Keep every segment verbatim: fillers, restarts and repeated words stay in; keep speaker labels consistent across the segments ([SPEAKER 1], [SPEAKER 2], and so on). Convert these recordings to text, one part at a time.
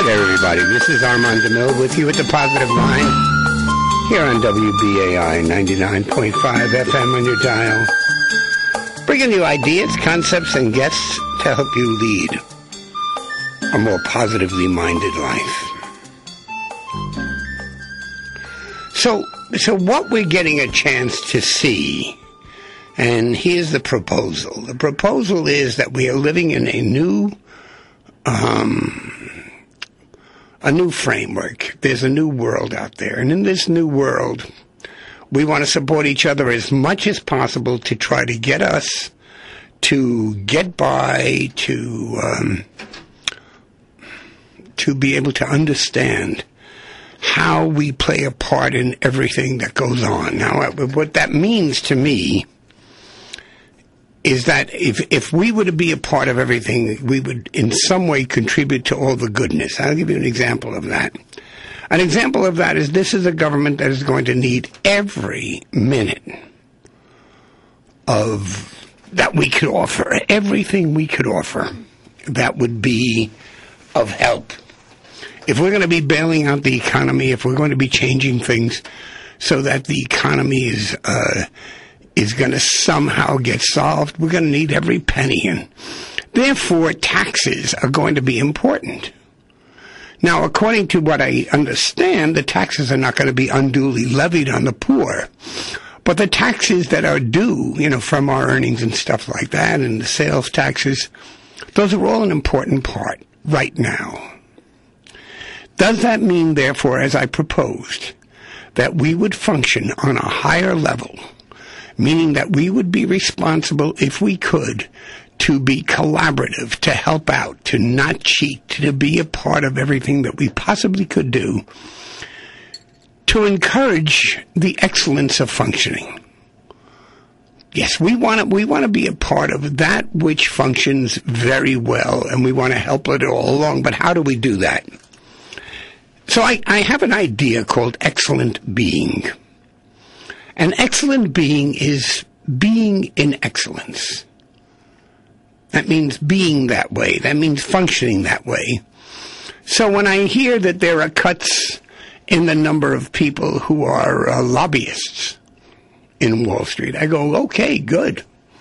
[SPEAKER 1] there, everybody. This is Armand DeMille with you at the Positive Line here on W B A I ninety-nine point five F M on your dial. Bringing you ideas, concepts, and guests to help you lead a more positively minded life. So, so what we're getting a chance to see, and here's the proposal. The proposal is that we are living in a new Um, a new framework. There's a new world out there. And in this new world, we want to support each other as much as possible to try to get us to get by, to, um, to be able to understand how we play a part in everything that goes on. Now, what that means to me is that if if we were to be a part of everything, we would in some way contribute to all the goodness. I'll give you an example of that. An example of that is this is a government that is going to need every minute of that we could offer, everything we could offer that would be of help. If we're going to be bailing out the economy, if we're going to be changing things so that the economy is uh is going to somehow get solved, we're going to need every penny in. Therefore, taxes are going to be important. Now, according to what I understand, the taxes are not going to be unduly levied on the poor. But the taxes that are due, you know, from our earnings and stuff like that, and the sales taxes, those are all an important part right now. Does that mean, therefore, as I proposed, that we would function on a higher level, meaning that we would be responsible, if we could, to be collaborative, to help out, to not cheat, to be a part of everything that we possibly could do, to encourage the excellence of functioning? Yes, we want to, we want to be a part of that which functions very well, and we want to help it all along. But how do we do that? So I, I have an idea called excellent being. An excellent being is being in excellence. That means being that way. That means functioning that way. So when I hear that there are cuts in the number of people who are uh, lobbyists in Wall Street, I go, okay, good.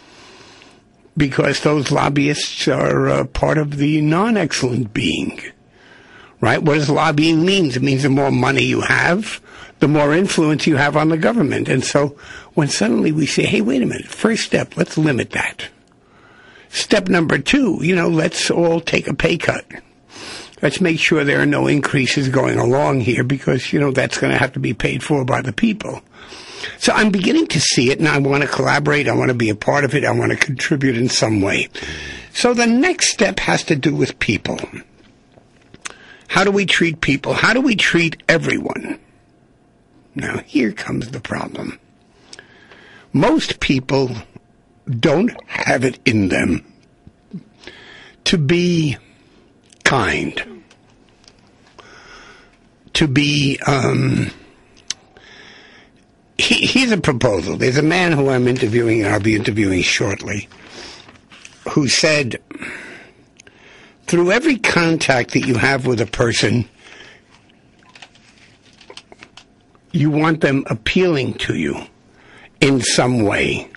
[SPEAKER 1] Because those lobbyists are uh, part of the non-excellent being. Right? What does lobbying mean? It means the more money you have, the more influence you have on the government. And so when suddenly we say, hey, wait a minute, first step, let's limit that. Step number two, you know, let's all take a pay cut. Let's make sure there are no increases going along here because, you know, that's going to have to be paid for by the people. So I'm beginning to see it, and I want to collaborate. I want to be a part of it. I want to contribute in some way. So the next step has to do with people. How do we treat people? How do we treat everyone? Now, here comes the problem. Most people don't have it in them to be kind, to be, um, he, here's a proposal. There's a man who I'm interviewing, and I'll be interviewing shortly, who said, through every contact that you have with a person, you want them appealing to you in some way.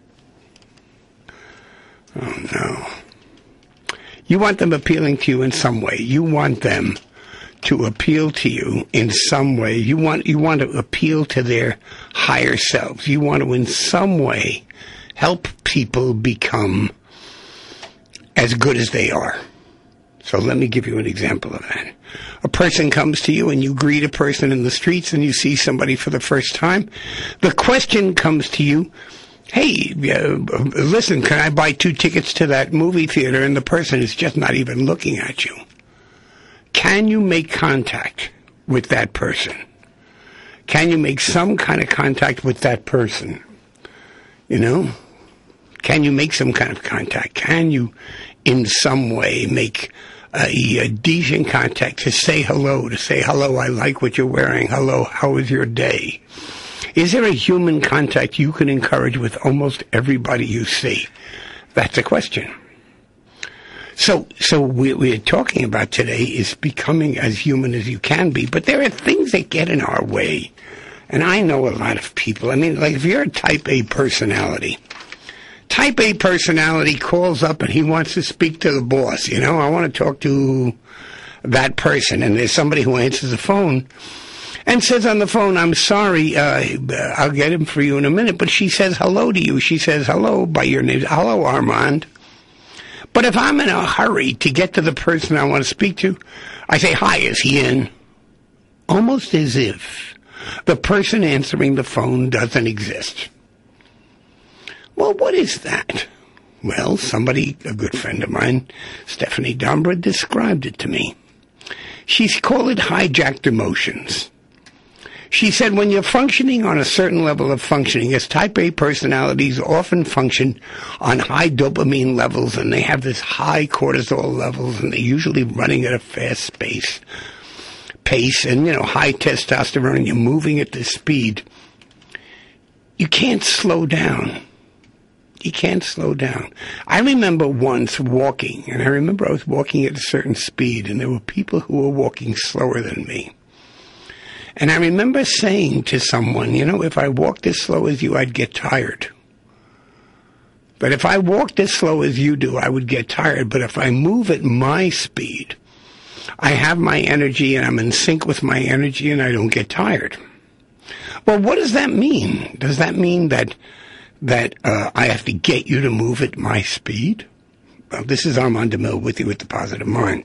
[SPEAKER 1] Oh, no. You want them appealing to you in some way. You want them to appeal to you in some way. You want, you want to appeal to their higher selves. You want to, in some way, help people become as good as they are. So let me give you an example of that. A person comes to you and you greet a person in the streets and you see somebody for the first time. The question comes to you, hey, uh, listen, can I buy two tickets to that movie theater? And the person is just not even looking at you. Can you make contact with that person? Can you make some kind of contact with that person? You know? Can you make some kind of contact? Can you, in some way, make a, a decent contact to say hello, to say, hello, I like what you're wearing. Hello, how was your day? Is there a human contact you can encourage with almost everybody you see? That's a question. So, so what we're talking about today is becoming as human as you can be, but there are things that get in our way. And I know a lot of people. I mean, like if you're a type A personality, type A personality calls up and he wants to speak to the boss. You know, I want to talk to that person. And there's somebody who answers the phone and says on the phone, I'm sorry, uh, I'll get him for you in a minute. But she says hello to you. She says hello by your name. Hello, Armand. But if I'm in a hurry to get to the person I want to speak to, I say, hi, is he in? Almost as if the person answering the phone doesn't exist. Well, what is that? Well, somebody, a good friend of mine, Stephanie Dombra, described it to me. She's called it hijacked emotions. She said when you're functioning on a certain level of functioning, as type A personalities often function on high dopamine levels, and they have this high cortisol levels, and they're usually running at a fast pace, pace, and, you know, high testosterone, you're moving at this speed. You can't slow down. You can't slow down. I remember once walking, and I remember I was walking at a certain speed, and there were people who were walking slower than me. And I remember saying to someone, you know, if I walked as slow as you, I'd get tired. But if I walked as slow as you do, I would get tired. But if I move at my speed, I have my energy and I'm in sync with my energy and I don't get tired. Well, what does that mean? Does that mean that that uh, I have to get you to move at my speed? Well, this is Armand DeMille with you with the Positive Mind.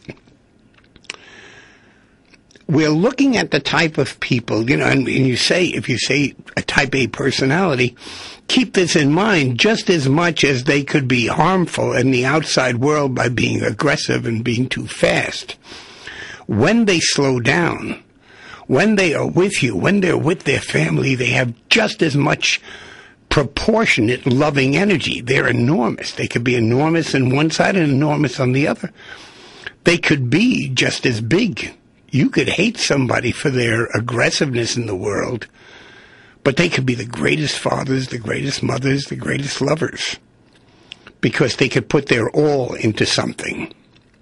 [SPEAKER 1] We're looking at the type of people, you know, and, and you say, if you say a type A personality, keep this in mind just as much as they could be harmful in the outside world by being aggressive and being too fast. When they slow down, when they are with you, when they're with their family, they have just as much proportionate loving energy. They're enormous. They could be enormous on one side and enormous on the other. They could be just as big. You could hate somebody for their aggressiveness in the world, but they could be the greatest fathers, the greatest mothers, the greatest lovers, because they could put their all into something.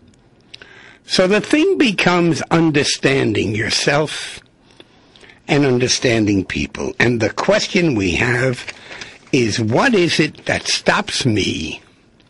[SPEAKER 1] So the thing becomes understanding yourself and understanding people. And the question we have is, what is it that stops me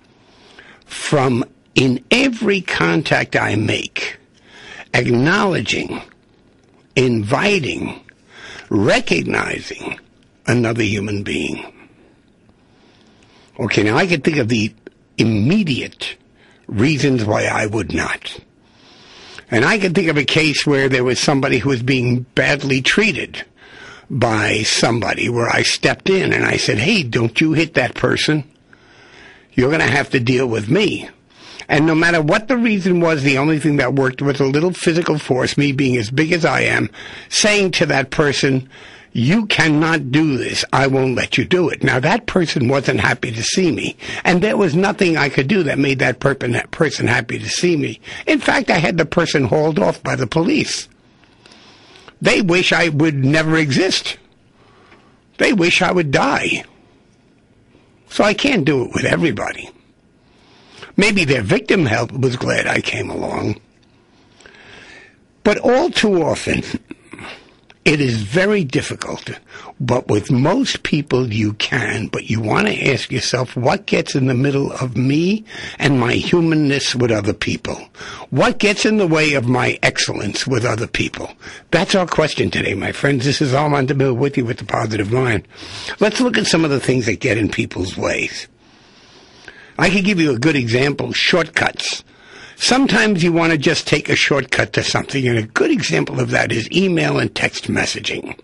[SPEAKER 1] from, in every contact I make, acknowledging, inviting, recognizing another human being? Okay, now I can think of the immediate reasons why I would not. And I can think of a case where there was somebody who was being badly treated by somebody, where I stepped in and I said, hey, don't you hit that person. You're going to have to deal with me. And no matter what the reason was, the only thing that worked was a little physical force, me being as big as I am, saying to that person, you cannot do this. I won't let you do it. Now, that person wasn't happy to see me, and there was nothing I could do that made that person happy to see me. In fact, I had the person hauled off by the police. They wish I would never exist. They wish I would die. So I can't do it with everybody. Maybe their victim help was glad I came along. But all too often, it is very difficult. But with most people, you can. But you want to ask yourself, what gets in the middle of me and my humanness with other people? What gets in the way of my excellence with other people? That's our question today, my friends. This is Armand DeMille with you with the Positive Mind. Let's look at some of the things that get in people's ways. I could give you a good example, shortcuts. Sometimes you want to just take a shortcut to something, and a good example of that is email and text messaging.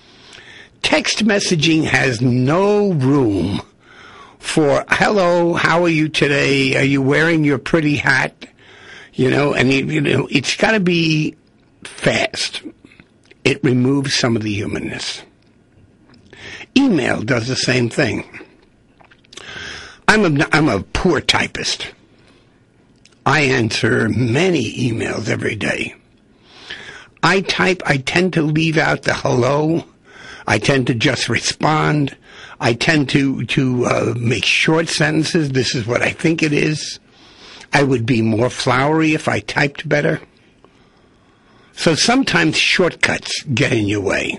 [SPEAKER 1] Text messaging has no room for, hello, how are you today? Are you wearing your pretty hat? You know, and you, you know, it's got to be fast. It removes some of the humanness. Email does the same thing. I'm a, I'm a poor typist. I answer many emails every day. I type, I tend to leave out the hello. I tend to just respond. I tend to, to uh, make short sentences. This is what I think it is. I would be more flowery if I typed better. So sometimes shortcuts get in your way.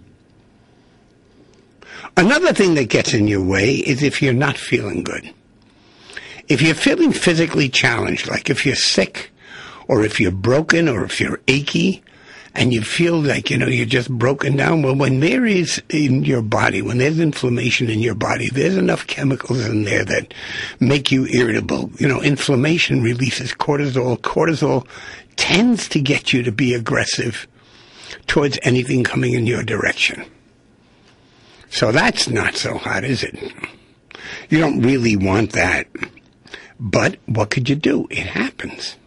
[SPEAKER 1] Another thing that gets in your way is if you're not feeling good. If you're feeling physically challenged, like if you're sick, or if you're broken, or if you're achy, and you feel like, you know, you're just broken down, well, when there is in your body, when there's inflammation in your body, there's enough chemicals in there that make you irritable. You know, inflammation releases cortisol. Cortisol tends to get you to be aggressive towards anything coming in your direction. So that's not so hot, is it? You don't really want that. But what could you do? It happens.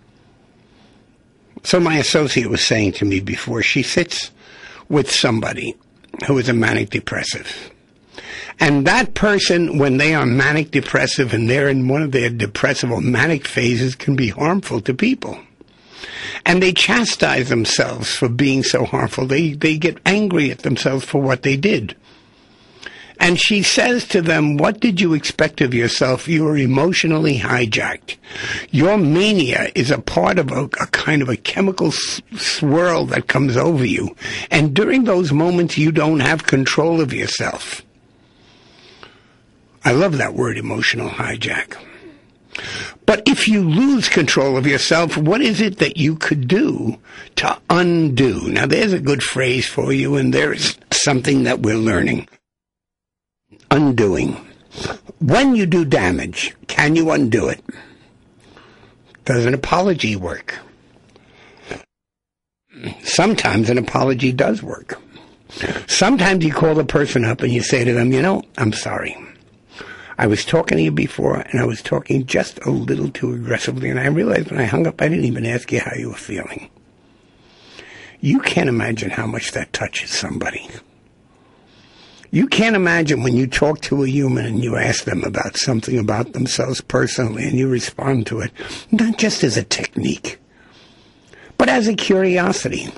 [SPEAKER 1] So my associate was saying to me before, she sits with somebody who is a manic depressive. And that person, when they are manic depressive and they're in one of their depressive or manic phases, can be harmful to people. And they chastise themselves for being so harmful. They, they get angry at themselves for what they did. And she says to them, what did you expect of yourself? You were emotionally hijacked. Your mania is a part of a, a kind of a chemical s- swirl that comes over you. And during those moments, you don't have control of yourself. I love that word, emotional hijack. But if you lose control of yourself, what is it that you could do to undo? Now, there's a good phrase for you, and there's something that we're learning. Undoing. When you do damage, can you undo it? Does an apology work? Sometimes an apology does work. Sometimes you call the person up and you say to them, you know, I'm sorry. I was talking to you before, and I was talking just a little too aggressively, and I realized when I hung up, I didn't even ask you how you were feeling. You can't imagine how much that touches somebody. You can't imagine when you talk to a human and you ask them about something about themselves personally and you respond to it, not just as a technique, but as a curiosity.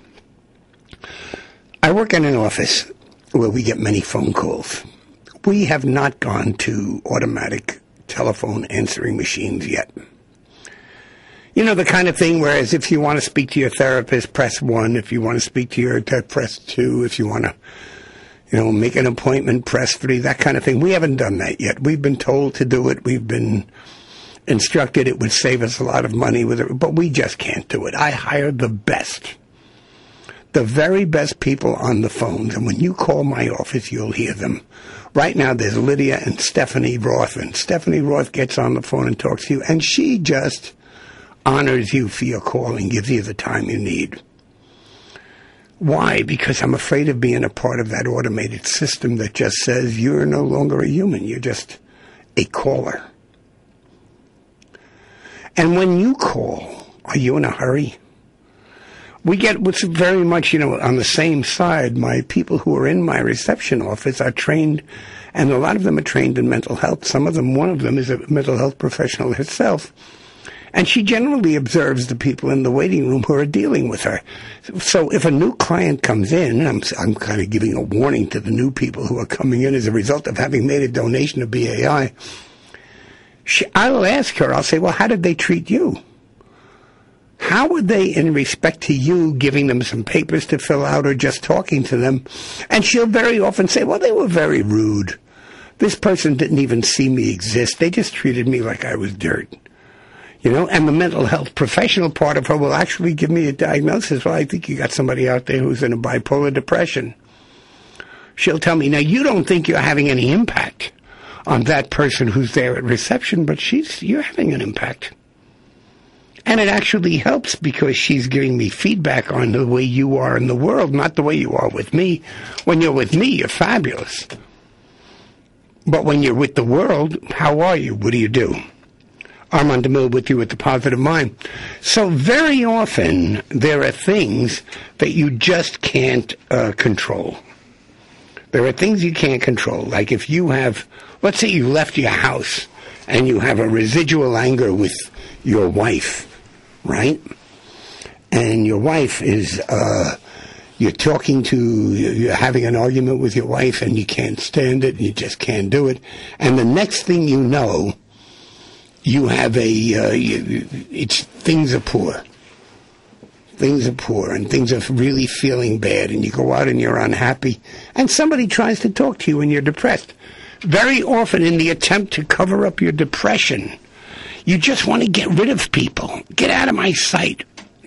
[SPEAKER 1] I work in an office where we get many phone calls. We have not gone to automatic telephone answering machines yet. You know, the kind of thing whereas if you want to speak to your therapist, press one. If you want to speak to your therapist, press two. If you want to You know, make an appointment, press three, that kind of thing. We haven't done that yet. We've been told to do it. We've been instructed it would save us a lot of money with it, but we just can't do it. I hire the best, the very best people on the phones. And when you call my office, you'll hear them. Right now, there's Lydia and Stephanie Roth. And Stephanie Roth gets on the phone and talks to you, and she just honors you for your call and gives you the time you need. Why? Because I'm afraid of being a part of that automated system that just says you're no longer a human. You're just a caller. And when you call, are you in a hurry? We get what's very much, you know, on the same side. My people who are in my reception office are trained, and a lot of them are trained in mental health. Some of them, one of them is a mental health professional herself. And she generally observes the people in the waiting room who are dealing with her. So if a new client comes in, I'm, I'm kind of giving a warning to the new people who are coming in as a result of having made a donation to B A I, she, I'll ask her, I'll say, well, how did they treat you? How were they in respect to you giving them some papers to fill out or just talking to them? And she'll very often say, well, they were very rude. This person didn't even see me exist. They just treated me like I was dirt. You know, and the mental health professional part of her will actually give me a diagnosis. Well, I think you got somebody out there who's in a bipolar depression. She'll tell me, now, you don't think you're having any impact on that person who's there at reception, but she's you're having an impact. And it actually helps because she's giving me feedback on the way you are in the world, not the way you are with me. When you're with me, you're fabulous. But when you're with the world, how are you? What do you do? Armand DeMille with you with the Positive Mind. So very often there are things that you just can't uh, control. There are things you can't control. Like if you have, let's say you left your house and you have a residual anger with your wife, right? And your wife is, uh, you're talking to, you're having an argument with your wife and you can't stand it and you just can't do it. And the next thing you know, you have a, uh, you, it's, things are poor. Things are poor, and things are really feeling bad, and you go out and you're unhappy, and somebody tries to talk to you and you're depressed. Very often in the attempt to cover up your depression, you just want to get rid of people. Get out of my sight.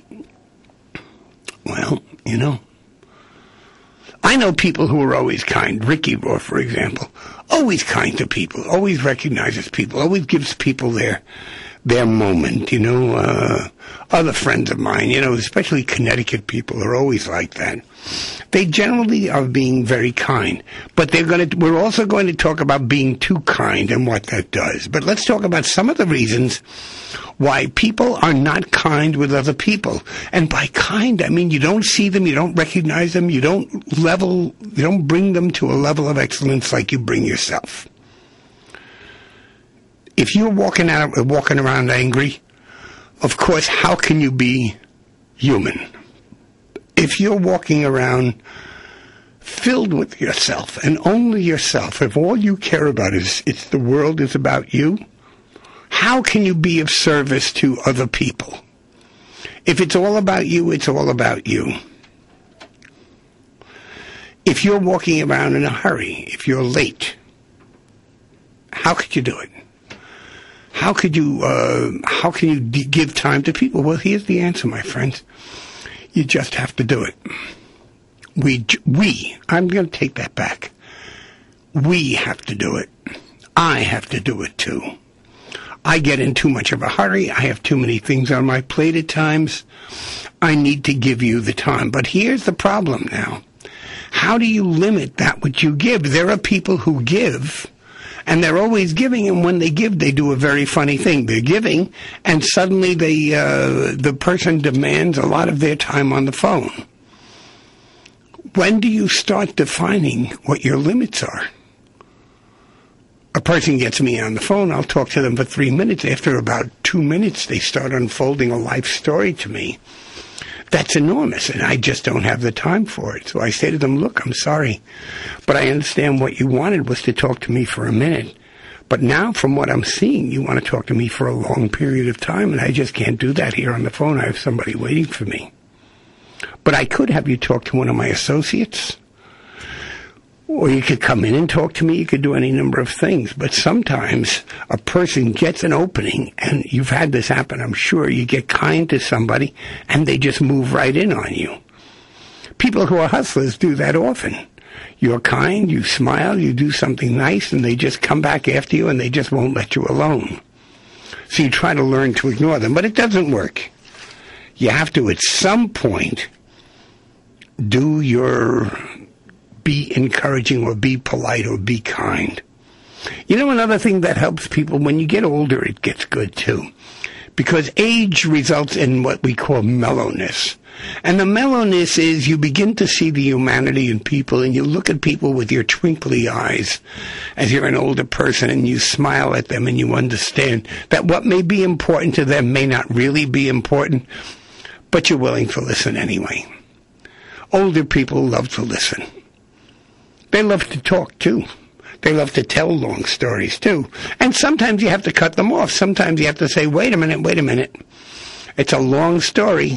[SPEAKER 1] Well, you know, I know people who are always kind. Ricky Rohr, for example, always kind to people, always recognizes people, always gives people their their moment, you know. Uh, other friends of mine, you know, especially Connecticut people, are always like that. They generally are being very kind, but they're going to. We're also going to talk about being too kind and what that does. But let's talk about some of the reasons why people are not kind with other people. And by kind, I mean you don't see them, you don't recognize them, you don't level, you don't bring them to a level of excellence like you bring yourself. If you're walking out, walking around angry, of course, how can you be human? If you're walking around filled with yourself and only yourself, if all you care about is it's the world is about you, how can you be of service to other people? If it's all about you, it's all about you. If you're walking around in a hurry, if you're late, how could you do it? How could you, uh, how can you d- give time to people? Well, here's the answer, my friends. You just have to do it. We, we, I'm going to take that back. We have to do it. I have to do it too. I get in too much of a hurry. I have too many things on my plate at times. I need to give you the time. But here's the problem now. How do you limit that which you give? There are people who give, and they're always giving, and when they give, they do a very funny thing. They're giving, and suddenly they, uh, the person demands a lot of their time on the phone. When do you start defining what your limits are? A person gets me on the phone, I'll talk to them for three minutes. After about two minutes, they start unfolding a life story to me. That's enormous, and I just don't have the time for it. So I say to them, look, I'm sorry, but I understand what you wanted was to talk to me for a minute. But now, from what I'm seeing, you want to talk to me for a long period of time, and I just can't do that here on the phone. I have somebody waiting for me. But I could have you talk to one of my associates, or you could come in and talk to me. You could do any number of things. But sometimes a person gets an opening, and you've had this happen, I'm sure. You get kind to somebody, and they just move right in on you. People who are hustlers do that often. You're kind, you smile, you do something nice, and they just come back after you, and they just won't let you alone. So you try to learn to ignore them, but it doesn't work. You have to, at some point, do your... be encouraging or be polite or be kind. You know, another thing that helps people, when you get older, it gets good too. Because age results in what we call mellowness. And the mellowness is you begin to see the humanity in people, and you look at people with your twinkly eyes as you're an older person, and you smile at them, and you understand that what may be important to them may not really be important, but you're willing to listen anyway. Older people love to listen. They love to talk, too. They love to tell long stories, too. And sometimes you have to cut them off. Sometimes you have to say, wait a minute, wait a minute. It's a long story.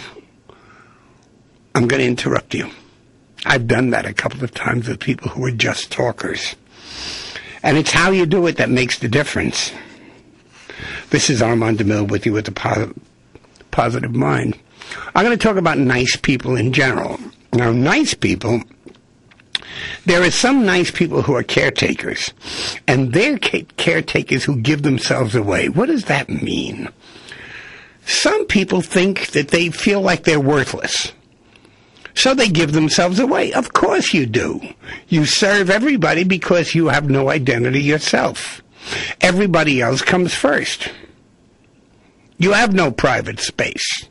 [SPEAKER 1] I'm going to interrupt you. I've done that a couple of times with people who are just talkers. And it's how you do it that makes the difference. This is Armand DeMille with you with the po- Positive Mind. I'm going to talk about nice people in general. Now, nice people... There are some nice people who are caretakers, and they're caretakers who give themselves away. What does that mean? Some people think that they feel like they're worthless, so they give themselves away. Of course you do. You serve everybody because you have no identity yourself. Everybody else comes first. You have no private space.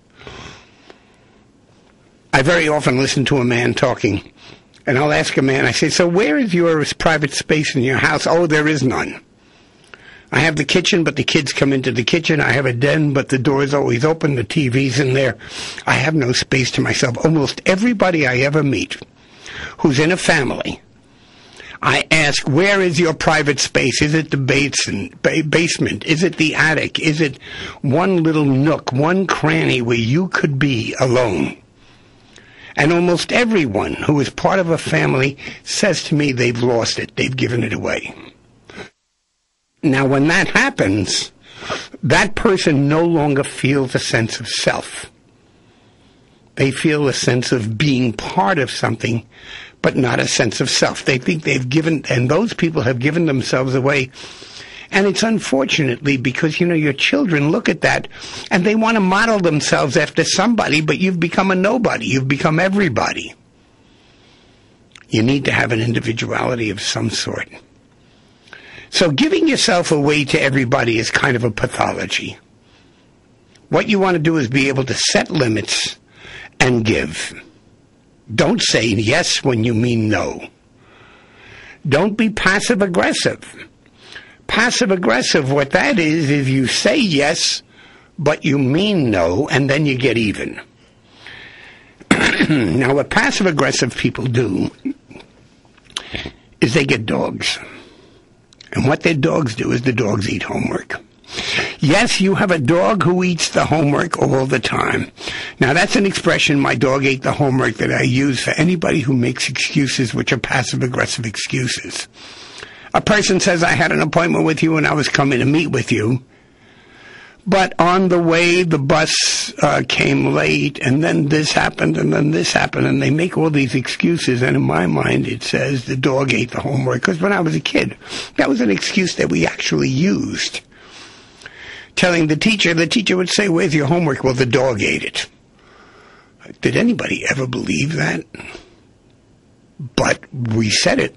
[SPEAKER 1] I very often listen to a man talking, and I'll ask a man, I say, so where is your private space in your house? Oh, there is none. I have the kitchen, but the kids come into the kitchen. I have a den, but the door's always open. The T V's in there. I have no space to myself. Almost everybody I ever meet who's in a family, I ask, where is your private space? Is it the basin, ba- basement? Is it the attic? Is it one little nook, one cranny where you could be alone? And almost everyone who is part of a family says to me they've lost it. They've given it away. Now, when that happens, that person no longer feels a sense of self. They feel a sense of being part of something, but not a sense of self. They think they've given, and those people have given themselves away. And it's unfortunately because, you know, your children look at that and they want to model themselves after somebody, but you've become a nobody. You've become everybody. You need to have an individuality of some sort. So giving yourself away to everybody is kind of a pathology. What you want to do is be able to set limits and give. Don't say yes when you mean no. Don't be passive-aggressive. Passive-aggressive, what that is, is you say yes, but you mean no, and then you get even. Now, what passive-aggressive people do is they get dogs. And what their dogs do is the dogs eat homework. Yes, you have a dog who eats the homework all the time. Now, that's an expression, my dog ate the homework, that I use for anybody who makes excuses which are passive-aggressive excuses. A person says, I had an appointment with you and I was coming to meet with you, but on the way the bus uh, came late, and then this happened, and then this happened, and they make all these excuses, and in my mind it says the dog ate the homework, because when I was a kid, that was an excuse that we actually used. Telling the teacher, the teacher would say, where's your homework? Well, the dog ate it. Did anybody ever believe that? But we said it.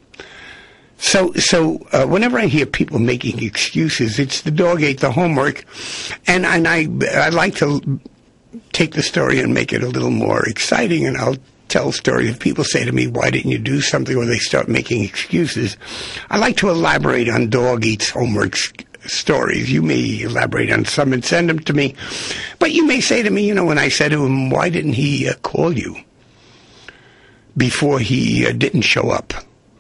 [SPEAKER 1] So, so uh, whenever I hear people making excuses, it's the dog ate the homework, and and I I like to take the story and make it a little more exciting, and I'll tell a story. If people say to me, why didn't you do something, or they start making excuses, I like to elaborate on dog eats homework stories. You may elaborate on some and send them to me, but you may say to me, you know, when I said to him, why didn't he uh, call you before he uh, didn't show up?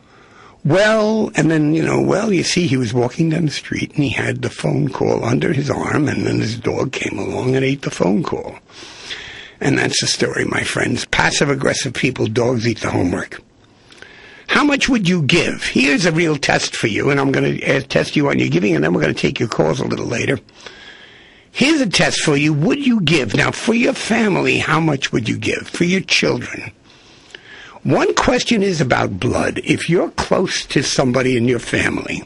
[SPEAKER 1] Well, and then, you know, well, you see, he was walking down the street and he had the phone call under his arm, and then his dog came along and ate the phone call. And that's the story, my friends. Passive-aggressive people, dogs eat the homework. How much would you give? Here's a real test for you, and I'm going to test you on your giving, and then we're going to take your calls a little later. Here's a test for you. Would you give? Now, for your family, how much would you give? For your children? One question is about blood. If you're close to somebody in your family,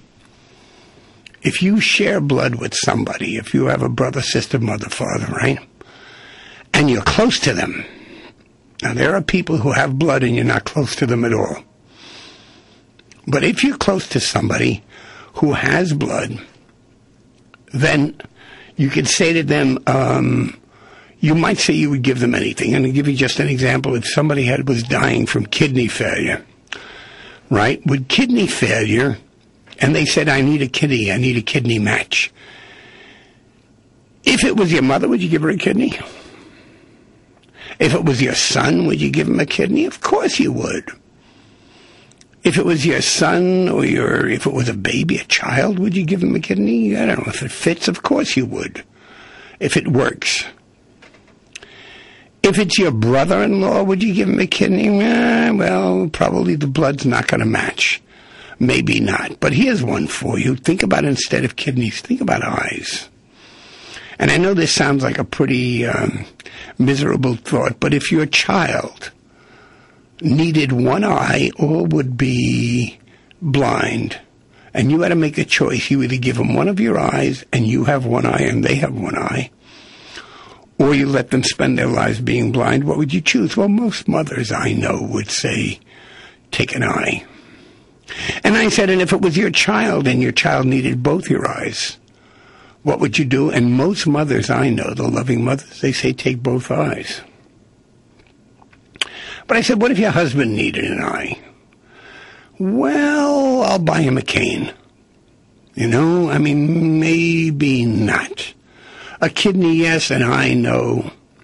[SPEAKER 1] if you share blood with somebody, if you have a brother, sister, mother, father, right? And you're close to them. Now, there are people who have blood and you're not close to them at all. But if you're close to somebody who has blood, then you could say to them, um, you might say you would give them anything. And I'll give you just an example. If somebody had was dying from kidney failure, right? With kidney failure, and they said, I need a kidney, I need a kidney match. If it was your mother, would you give her a kidney? If it was your son, would you give him a kidney? Of course you would. If it was your son, or your, if it was a baby, a child, would you give him a kidney? I don't know. If it fits, of course you would. If it works. If it's your brother-in-law, would you give him a kidney? Eh, well, probably the blood's not going to match. Maybe not. But here's one for you. Think about, instead of kidneys, think about eyes. And I know this sounds like a pretty um, miserable thought, but if your child needed one eye or would be blind, and you had to make a choice, you either give them one of your eyes and you have one eye and they have one eye, or you let them spend their lives being blind, what would you choose? Well, most mothers I know would say, take an eye. And I said, and if it was your child and your child needed both your eyes, what would you do? And most mothers I know, the loving mothers, they say, take both eyes. But I said, what if your husband needed an eye? Well, I'll buy him a cane. You know, I mean, maybe not. A kidney, yes, an eye, no.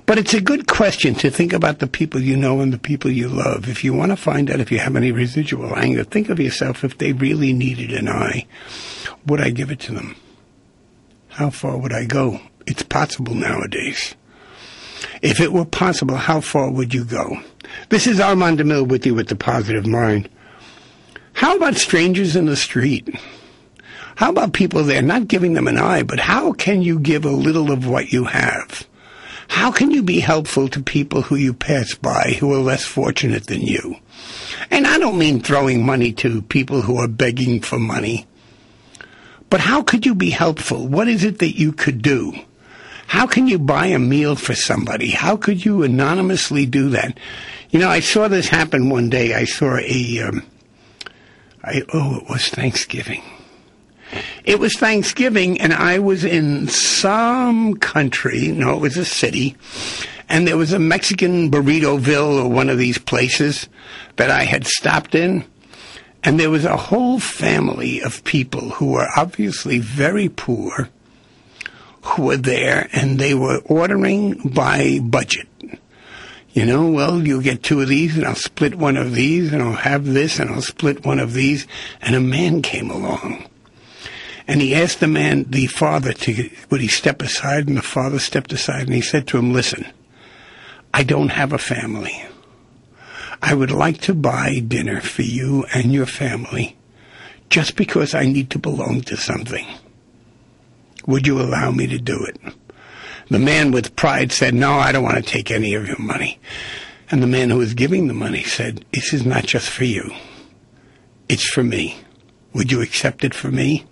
[SPEAKER 1] But it's a good question to think about the people you know and the people you love. If you want to find out if you have any residual anger, think of yourself, if they really needed an eye, would I give it to them? How far would I go? It's possible nowadays. If it were possible, how far would you go? This is Armand DeMille with you with The Positive Mind. How about strangers in the street? How about people there, not giving them an eye, but how can you give a little of what you have? How can you be helpful to people who you pass by who are less fortunate than you? And I don't mean throwing money to people who are begging for money. But how could you be helpful? What is it that you could do? How can you buy a meal for somebody? How could you anonymously do that? You know, I saw this happen one day. I saw a, um, I, oh, it was Thanksgiving. It was Thanksgiving, and I was in some country, no, it was a city, and there was a Mexican Burritoville or one of these places that I had stopped in, and there was a whole family of people who were obviously very poor who were there, and they were ordering by budget. You know, well, you'll get two of these, and I'll split one of these, and I'll have this, and I'll split one of these, and a man came along. And he asked the man, the father, to would he step aside, and the father stepped aside, and he said to him, listen, I don't have a family. I would like to buy dinner for you and your family just because I need to belong to something. Would you allow me to do it? The man with pride said, no, I don't want to take any of your money. And the man who was giving the money said, this is not just for you. It's for me. Would you accept it for me?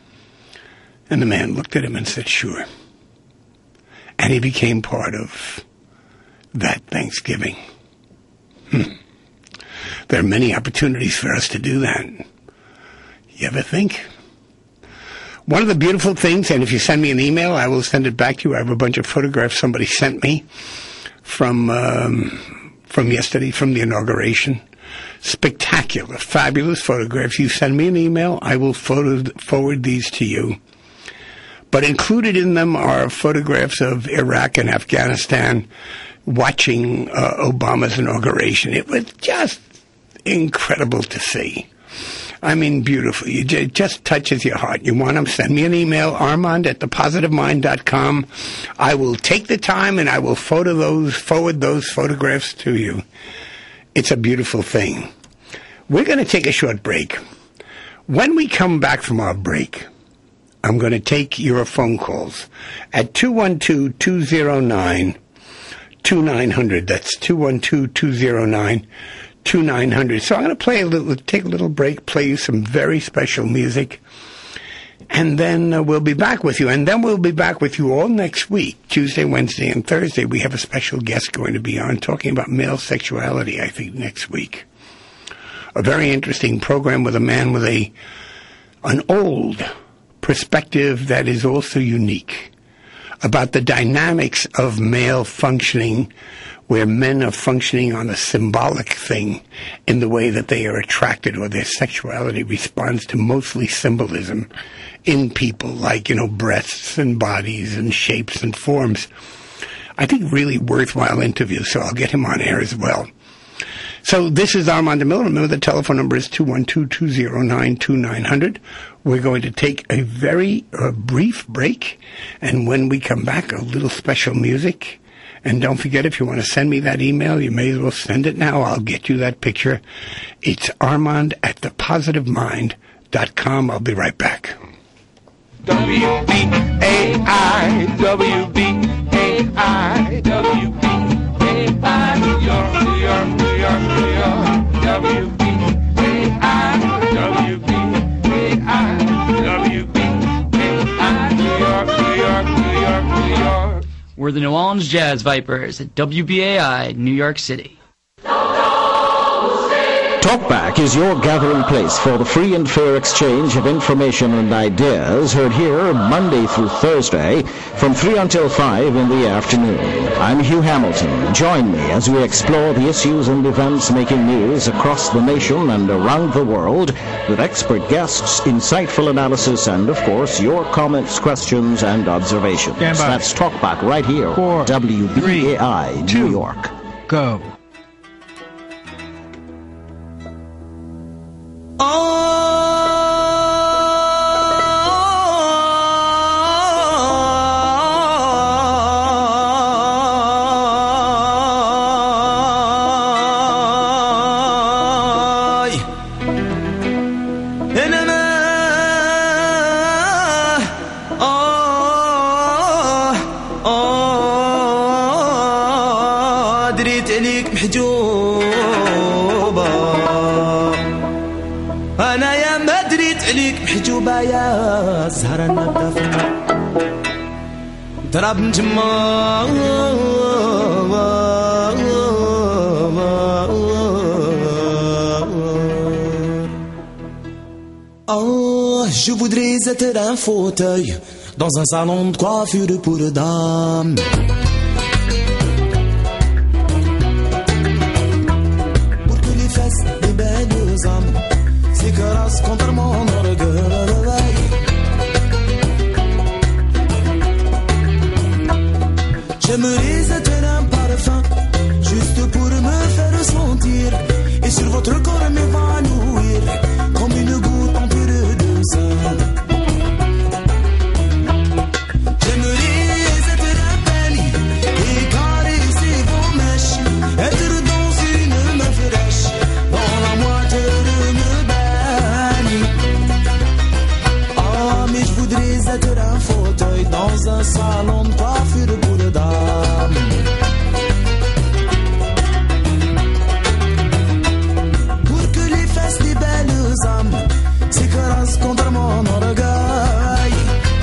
[SPEAKER 1] And the man looked at him and said, sure. And he became part of that Thanksgiving. Hmm. There are many opportunities for us to do that. You ever think? One of the beautiful things, and if you send me an email, I will send it back to you. I have a bunch of photographs somebody sent me from um, from yesterday, from the inauguration. Spectacular, fabulous photographs. You send me an email, I will photo- forward these to you. But included in them are photographs of Iraq and Afghanistan watching uh, Obama's inauguration. It was just incredible to see. I mean, beautiful. You j- it just touches your heart. You want them, send me an email, armand at the positive mind dot com. I will take the time and I will photo those, forward those photographs to you. It's a beautiful thing. We're going to take a short break. When we come back from our break, I'm going to take your phone calls at two one two, two zero nine, two nine zero zero. That's two one two, two zero nine, two nine zero zero. So I'm going to play a little, take a little break, play you some very special music, and then uh, we'll be back with you. And then we'll be back with you all next week, Tuesday, Wednesday, and Thursday. We have a special guest going to be on talking about male sexuality, I think, next week. A very interesting program with a man with a an old perspective that is also unique about the dynamics of male functioning, where men are functioning on a symbolic thing in the way that they are attracted, or their sexuality responds to mostly symbolism in people, like, you know, breasts and bodies and shapes and forms. I think really worthwhile interview, so I'll get him on air as well. So this is Armand DeMille. Remember, the telephone number is two one two, two zero nine, two nine zero zero. We're going to take a very uh, brief break, and when we come back, a little special music. And don't forget, if you want to send me that email, you may as well send it now. I'll get you that picture. It's Armand at the positive mind dot com. I'll be right back.
[SPEAKER 2] W B A I, W B A I, W B A I, New York, New York, New York, New York, W B A I, W B A I, W B A I, New York, New York, New York, New York.
[SPEAKER 3] We're the New Orleans Jazz Vipers at W B A I, New York City. Talkback is your gathering place for the free and fair exchange of information and ideas, heard here Monday through Thursday from three until five in the afternoon. I'm Hugh Hamilton. Join me as we explore the issues and events making news across the nation and around the world with expert guests, insightful analysis, and, of course, your comments, questions, and observations. That's Talkback right here,
[SPEAKER 4] Four,
[SPEAKER 3] W B A I,
[SPEAKER 4] three,
[SPEAKER 3] New
[SPEAKER 4] two,
[SPEAKER 3] York.
[SPEAKER 4] Go.
[SPEAKER 5] تراب نجمع Oh, je voudrais être un fauteuil dans un salon de coiffure pour dames. Pour que les fesses des belles âmes s'écrasent contre mon orgueil. J'aimerais être un parfum, juste pour me faire sentir, et sur votre corps m'évanouir, comme une goutte en pure de sang. J'aimerais être un peigne, et caresser vos mèches, être dans une main fraîche, dans la moitié de me baigne. Ah, mais je voudrais être un fauteuil dans un salon de coiffure pour dames. Pour que les fesses des belles âmes s'écrasent contre mon orgueil.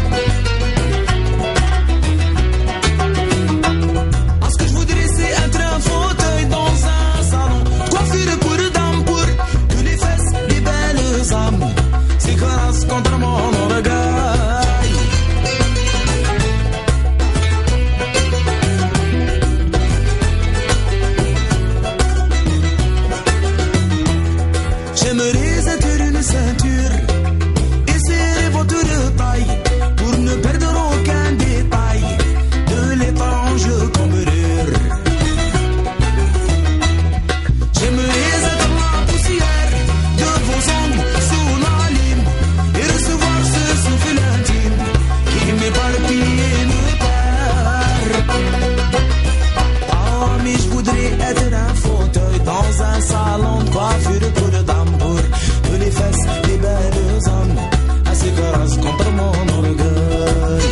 [SPEAKER 5] Ah, ce que je voudrais c'est être un fauteuil dans un salon de coiffure pour dames. Pour que les fesses des belles âmes s'écrasent contre mon orgueil. J'aimerais être une ceinture et serrer votre taille pour ne perdre aucun détail de l'étrange cambrure. J'aimerais être la poussière de vos ongles sous la lime et recevoir ce souffle intime qui m'éparpille et me perd. Ah, mais je voudrais être un fauteuil dans un salon de coiffure pour dames. Que les fesses des belles âmes assez grasses contre mon orgueil.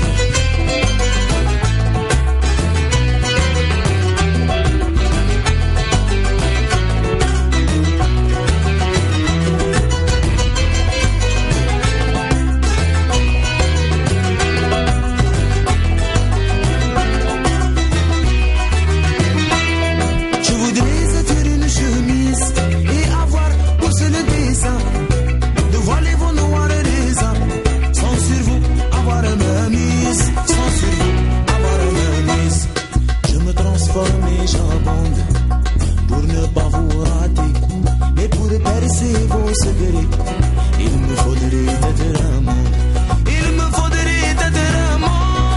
[SPEAKER 5] Je voudrais être une chemise et avoir pour seul dessin de voiler vos noirs raisins, sans sur vous avoir une mise, sans sur vous avoir une mise. Je me transforme et j'abonde pour ne pas vous rater, mais pour percer vos secrets, il me faudrait être un monde, il me faudrait être un monde.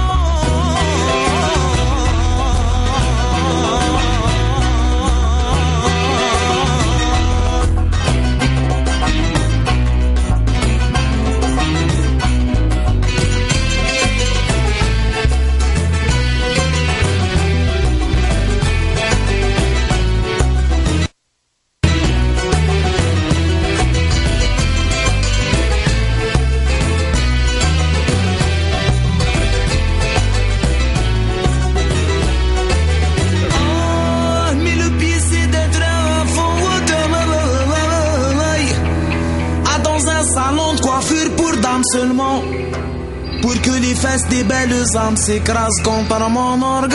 [SPEAKER 5] Seulement pour que les fesses des belles âmes s'écrasent contre mon orgueil.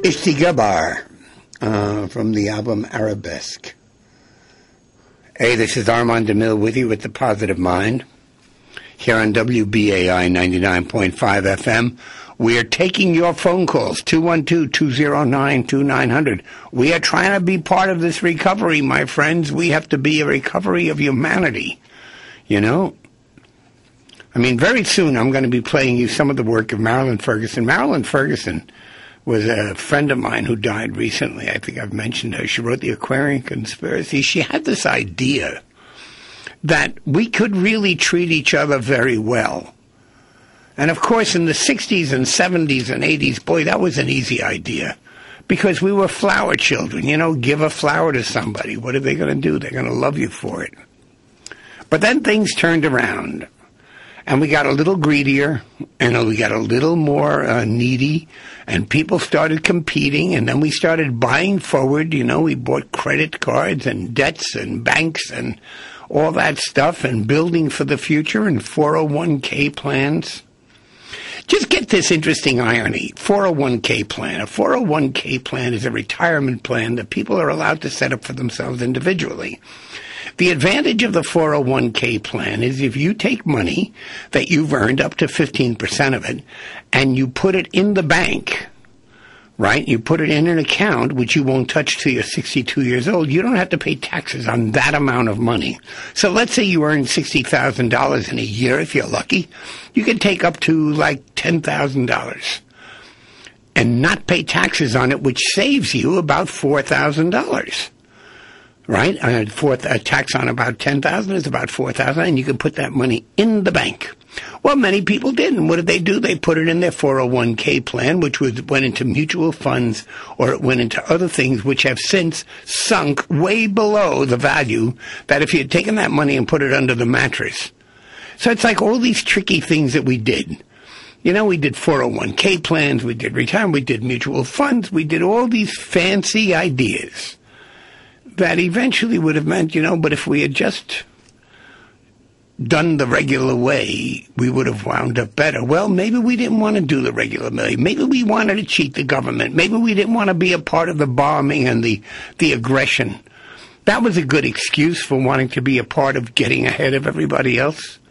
[SPEAKER 1] Ishtigabar uh, from the album Arabesque. Hey, this is Armand DeMille with you with The Positive Mind here on W B A I ninety-nine point five F M. We are taking your phone calls, two one two, two zero nine, two nine zero zero. We are trying to be part of this recovery, my friends. We have to be a recovery of humanity, you know? I mean, very soon I'm going to be playing you some of the work of Marilyn Ferguson. Marilyn Ferguson was a friend of mine who died recently. I think I've mentioned her. She wrote The Aquarian Conspiracy. She had this idea that we could really treat each other very well. And, of course, in the sixties and seventies and eighties, boy, that was an easy idea because we were flower children. You know, give a flower to somebody. What are they going to do? They're going to love you for it. But then things turned around, and we got a little greedier, and we got a little more uh, needy, and people started competing, and then we started buying forward. You know, we bought credit cards and debts and banks and all that stuff and building for the future and four oh one k plans. Just get this interesting irony. four oh one k plan. A four oh one k plan is a retirement plan that people are allowed to set up for themselves individually. The advantage of the four oh one k plan is if you take money that you've earned, up to fifteen percent of it, and you put it in the bank, right? You put it in an account, which you won't touch till you're sixty-two years old. You don't have to pay taxes on that amount of money. So let's say you earn sixty thousand dollars in a year, if you're lucky. You can take up to like ten thousand dollars and not pay taxes on it, which saves you about four thousand dollars. Right? A, fourth, a tax on about ten thousand dollars is about four thousand dollars, and you can put that money in the bank. Well, many people didn't. What did they do? They put it in their four oh one k plan, which was, went into mutual funds, or it went into other things which have since sunk way below the value that if you had taken that money and put it under the mattress. So it's like all these tricky things that we did. You know, we did four oh one k plans, we did retirement, we did mutual funds, we did all these fancy ideas that eventually would have meant, you know, but if we had just done the regular way, we would have wound up better. Well, maybe we didn't want to do the regular way. Maybe we wanted to cheat the government. Maybe we didn't want to be a part of the bombing and the, the aggression. That was a good excuse for wanting to be a part of getting ahead of everybody else.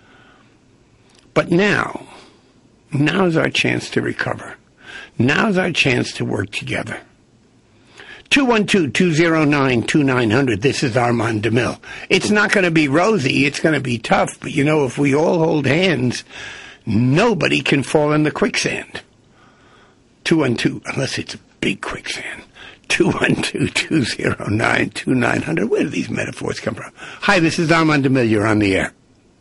[SPEAKER 1] But now, now's our chance to recover. Now's our chance to work together. two one two, two zero nine, two nine zero zero. This is Armand DeMille. It's not going to be rosy. It's going to be tough. But, you know, if we all hold hands, nobody can fall in the quicksand. two one two, unless it's a big quicksand. two one two, two zero nine, two nine zero zero. Where do these metaphors come from? Hi, this is Armand DeMille. You're on the air.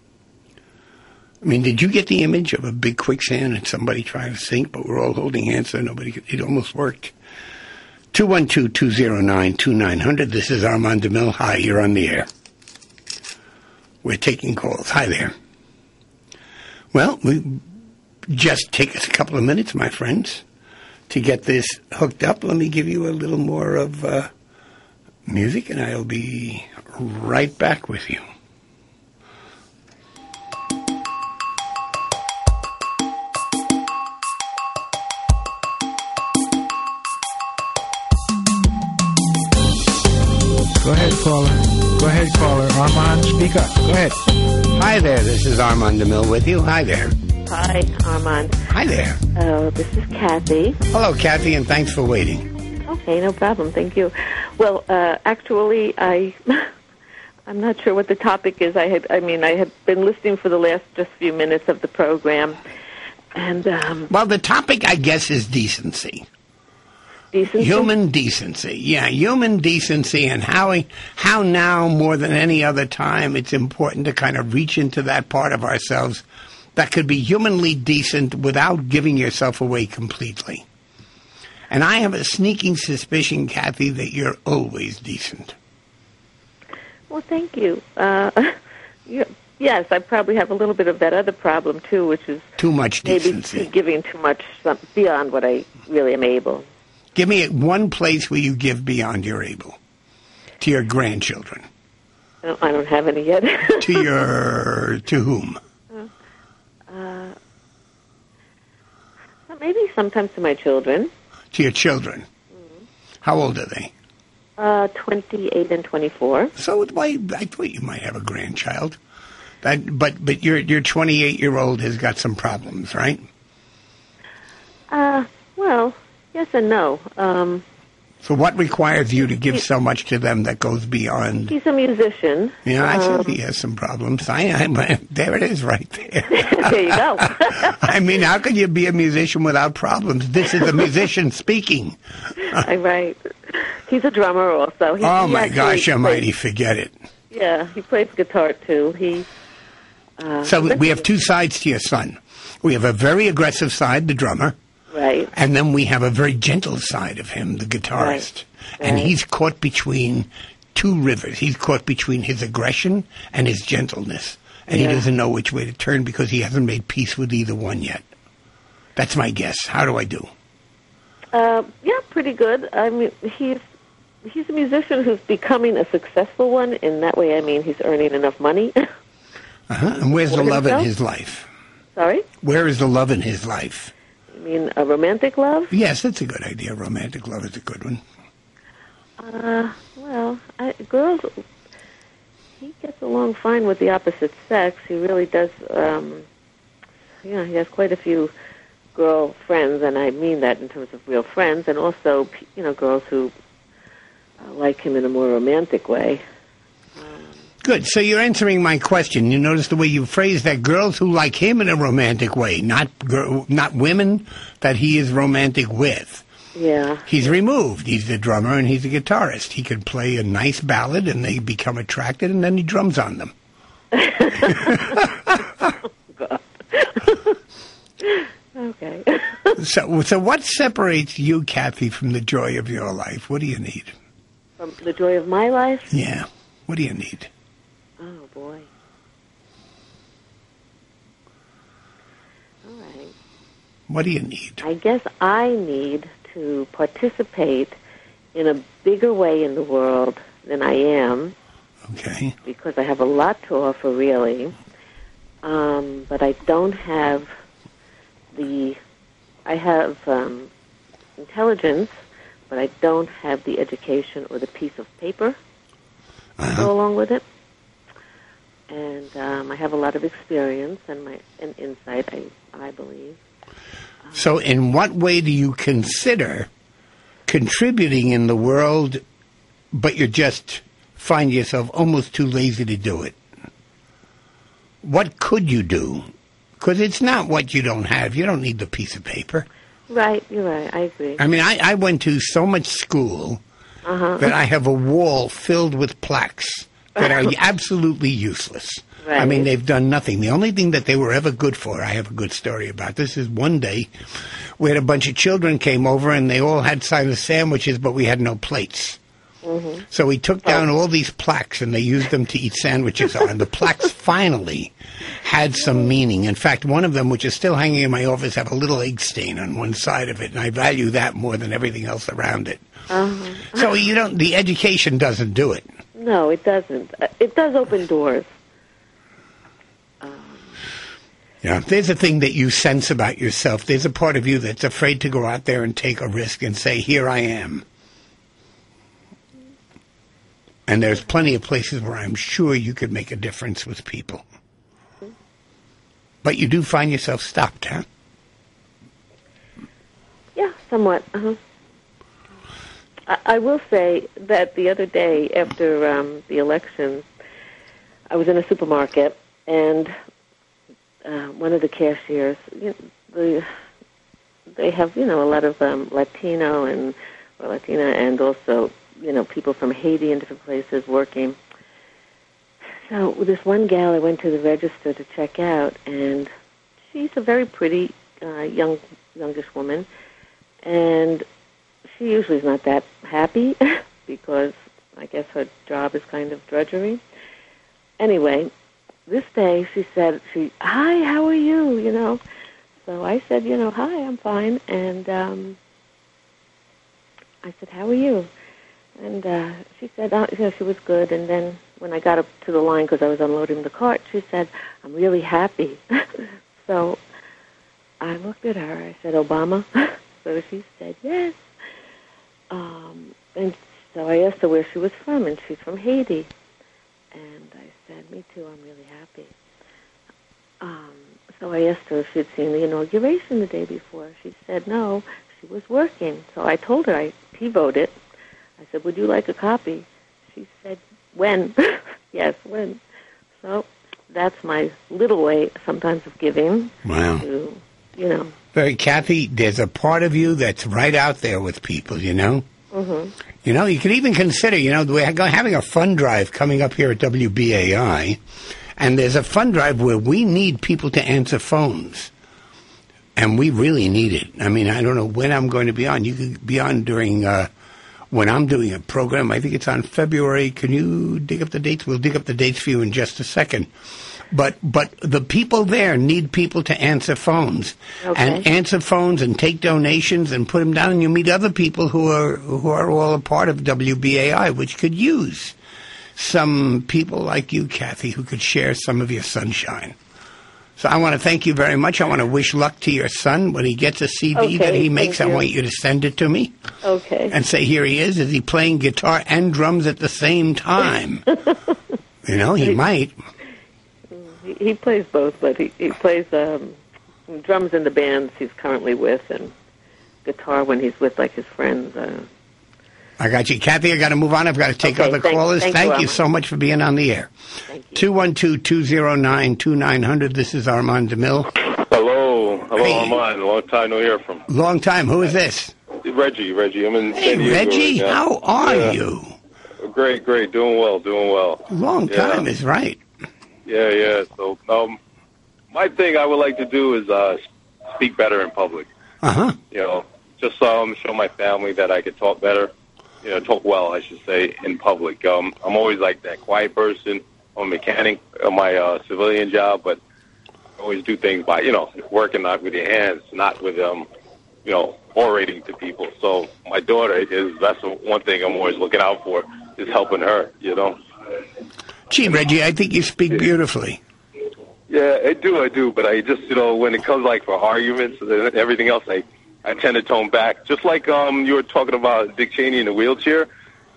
[SPEAKER 1] I mean, did you get the image of a big quicksand and somebody trying to sink, but we're all holding hands so nobody could, it almost worked. two one two, two zero nine, two nine zero zero. This is Armand DeMille. Hi, you're on the air. We're taking calls. Hi there. Well, we just take us a couple of minutes, my friends, to get this hooked up. Let me give you a little more of uh, music, and I'll be right back with you.
[SPEAKER 4] Go ahead, caller. Go ahead, caller. Armand, speak up. Go ahead.
[SPEAKER 1] Hi there. This is Armand DeMille with you. Hi there.
[SPEAKER 6] Hi, Armand.
[SPEAKER 1] Hi there.
[SPEAKER 6] Oh, this is Kathy.
[SPEAKER 1] Hello, Kathy, and thanks for waiting.
[SPEAKER 6] Okay, no problem. Thank you. Well, uh, actually, I, I'm not sure what the topic is. I had, I mean, I have been listening for the last just few minutes of the program, and um,
[SPEAKER 1] well, the topic, I guess, is decency.
[SPEAKER 6] Decency?
[SPEAKER 1] Human decency, yeah, human decency, and how we, how now more than any other time it's important to kind of reach into that part of ourselves that could be humanly decent without giving yourself away completely. And I have a sneaking suspicion, Kathy, that you're always decent.
[SPEAKER 6] Well, thank you. Uh, you yes, I probably have a little bit of that other problem too, which is
[SPEAKER 1] too much decency,
[SPEAKER 6] maybe giving too much beyond what I really am able.
[SPEAKER 1] Give me one place where you give beyond your able. To your grandchildren.
[SPEAKER 6] I don't, I don't have any yet.
[SPEAKER 1] to your... To whom?
[SPEAKER 6] Uh, maybe sometimes to my children.
[SPEAKER 1] To your children? How old are they?
[SPEAKER 6] Uh, twenty-eight and twenty-four.
[SPEAKER 1] So why, I thought you might have a grandchild. That, but but your your twenty-eight-year-old has got some problems, right?
[SPEAKER 6] Uh, well, yes and no. Um,
[SPEAKER 1] so what requires you to give so much to them that goes beyond?
[SPEAKER 6] He's a musician.
[SPEAKER 1] Yeah, I
[SPEAKER 6] um,
[SPEAKER 1] said he has some problems. I, I there it is, right there.
[SPEAKER 6] There you go.
[SPEAKER 1] I mean, how could you be a musician without problems? This is a musician speaking.
[SPEAKER 6] Right. He's a drummer also. He,
[SPEAKER 1] oh
[SPEAKER 6] he
[SPEAKER 1] my gosh,
[SPEAKER 6] plays,
[SPEAKER 1] almighty, forget it.
[SPEAKER 6] Yeah, he plays guitar too. He. Uh,
[SPEAKER 1] so we have two sides to your son. We have a very aggressive side, the drummer.
[SPEAKER 6] Right.
[SPEAKER 1] And then we have a very gentle side of him, the guitarist.
[SPEAKER 6] Right.
[SPEAKER 1] And
[SPEAKER 6] right.
[SPEAKER 1] he's caught between two rivers. He's caught between his aggression and his gentleness. And
[SPEAKER 6] yeah.
[SPEAKER 1] he doesn't know which way to turn because he hasn't made peace with either one yet. That's my guess. How do I do?
[SPEAKER 6] Uh, yeah, pretty good. I mean, he's he's a musician who's becoming a successful one. In that way, I mean, he's earning enough money.
[SPEAKER 1] Uh-huh. And where's the love in his life?
[SPEAKER 6] Sorry?
[SPEAKER 1] Where is the love in his life?
[SPEAKER 6] You mean a romantic love?
[SPEAKER 1] Yes, that's a good idea. Romantic love is a good one.
[SPEAKER 6] Uh, well, I, girls, he gets along fine with the opposite sex. He really does, um, yeah, he has quite a few girl friends, and I mean that in terms of real friends, and also, you know, girls who uh, like him in a more romantic way.
[SPEAKER 1] Good. So you're answering my question. You notice the way you phrase that: girls who like him in a romantic way, not gir- not women that he is romantic with.
[SPEAKER 6] Yeah.
[SPEAKER 1] He's removed. He's the drummer and he's a guitarist. He could play a nice ballad and they become attracted, and then he drums on them.
[SPEAKER 6] Oh, God. Okay.
[SPEAKER 1] so, so what separates you, Kathy, from the joy of your life? What do you need?
[SPEAKER 6] From the joy of my life?
[SPEAKER 1] Yeah. What do you need?
[SPEAKER 6] Oh, boy. All right.
[SPEAKER 1] What do you need?
[SPEAKER 6] I guess I need to participate in a bigger way in the world than I am.
[SPEAKER 1] Okay.
[SPEAKER 6] Because I have a lot to offer, really. Um, but I don't have the... I have um, intelligence, but I don't have the education or the piece of paper
[SPEAKER 1] Uh-huh.
[SPEAKER 6] to go along with it. And um, I have a lot of experience and my and insight, I, I believe.
[SPEAKER 1] So in what way do you consider contributing in the world, but you just find yourself almost too lazy to do it? What could you do? Because it's not what you don't have. You don't need the piece of paper.
[SPEAKER 6] Right, you're right. I agree.
[SPEAKER 1] I mean, I, I went to so much school
[SPEAKER 6] Uh-huh.
[SPEAKER 1] that I have a wall filled with plaques that are absolutely useless.
[SPEAKER 6] Right.
[SPEAKER 1] I mean, they've done nothing. The only thing that they were ever good for, I have a good story about this, is one day we had a bunch of children came over and they all had silent sandwiches, but we had no plates.
[SPEAKER 6] Mm-hmm.
[SPEAKER 1] So we took down all these plaques and they used them to eat sandwiches on. The plaques finally had some meaning. In fact, one of them, which is still hanging in my office, had a little egg stain on one side of it, and I value that more than everything else around it.
[SPEAKER 6] Uh-huh.
[SPEAKER 1] So you don't. The education doesn't do it.
[SPEAKER 6] No, it doesn't. Uh, It does open doors.
[SPEAKER 1] Yeah, there's a thing that you sense about yourself. There's a part of you that's afraid to go out there and take a risk and say, "Here I am." And there's plenty of places where I'm sure you could make a difference with people. But you do find yourself stopped, huh?
[SPEAKER 6] Yeah, somewhat. Uh-huh. I, I will say that the other day after um, the election, I was in a supermarket, and uh, one of the cashiers, you know, the, they have, you know, a lot of um, Latino and or Latina and also, you know, people from Haiti and different places working. So with this one gal, I went to the register to check out, and she's a very pretty uh, young, youngish woman, and she usually is not that happy because I guess her job is kind of drudgery. Anyway, this day she said, "She, hi, how are you?" You know, so I said, you know, "Hi, I'm fine," and um, I said, "How are you?" And uh, she said, oh, you know, she was good. And then when I got up to the line because I was unloading the cart, she said, "I'm really happy." So I looked at her. I said, "Obama?" So she said, "Yes." Um, and so I asked her where she was from, and she's from Haiti. And I said, me too, I'm really happy. Um, so I asked her if she'd seen the inauguration the day before. She said no, she was working. So I told her I TiVoed it. I said, would you like a copy? She said, when? Yes, when? So that's my little way sometimes of giving.
[SPEAKER 1] Wow.
[SPEAKER 6] To, you know.
[SPEAKER 1] Very, Kathy, there's a part of you that's right out there with people, you know?
[SPEAKER 6] Mm-hmm.
[SPEAKER 1] You know, you could even consider, you know, we're having a fund drive coming up here at W B A I, and there's a fund drive where we need people to answer phones. And we really need it. I mean, I don't know when I'm going to be on. You could be on during, uh, when I'm doing a program. I think it's on February. Can you dig up the dates? We'll dig up the dates for you in just a second. But but the people there need people to answer phones,
[SPEAKER 6] okay.
[SPEAKER 1] and answer phones and take donations and put them down. And you meet other people who are who are all a part of W B A I, which could use some people like you, Kathy, who could share some of your sunshine. So I want to thank you very much. I want to wish luck to your son when he gets a C D
[SPEAKER 6] okay,
[SPEAKER 1] that he makes. I
[SPEAKER 6] you.
[SPEAKER 1] want you to send it to me.
[SPEAKER 6] Okay.
[SPEAKER 1] And say, here he is. Is he playing guitar and drums at the same time? You know, he might.
[SPEAKER 6] He, he plays both, but he, he plays um, drums in the bands he's currently with and guitar when he's with, like, his friends. Uh,
[SPEAKER 1] I got you. Kathy, I got to move on. I've got to take
[SPEAKER 6] okay,
[SPEAKER 1] other
[SPEAKER 6] thank,
[SPEAKER 1] callers.
[SPEAKER 6] Thank,
[SPEAKER 1] thank
[SPEAKER 6] you,
[SPEAKER 1] you so much for being on the air.
[SPEAKER 6] Thank you.
[SPEAKER 1] two one two, two zero nine, two nine zero zero. This is Armand DeMille.
[SPEAKER 7] Hello. Hello,
[SPEAKER 1] Hey.
[SPEAKER 7] Armand. Long time no hear from.
[SPEAKER 1] Long time. Who is this?
[SPEAKER 7] Reggie, Reggie. I'm in
[SPEAKER 1] Hey,
[SPEAKER 7] San Diego
[SPEAKER 1] Reggie.
[SPEAKER 7] right now.
[SPEAKER 1] How are
[SPEAKER 7] Yeah.
[SPEAKER 1] you?
[SPEAKER 7] Great, great. Doing well, doing well.
[SPEAKER 1] Long
[SPEAKER 7] Yeah.
[SPEAKER 1] time is right.
[SPEAKER 7] Yeah, yeah. So, um, my thing I would like to do is uh, speak better in public.
[SPEAKER 1] Uh-huh.
[SPEAKER 7] You know, just um, show my family that I could talk better. You know, talk well, I should say, in public. Um, I'm always like that quiet person. I'm a mechanic on my uh, civilian job, but I always do things by, you know, working not with your hands, not with, um, you know, orating to people. So my daughter is, that's the one thing I'm always looking out for, is helping her, you know.
[SPEAKER 1] Gee, Reggie, I think you speak beautifully.
[SPEAKER 7] Yeah, I do, I do. But I just, you know, when it comes like for arguments and everything else, I, I tend to tone back. Just like um, you were talking about Dick Cheney in the wheelchair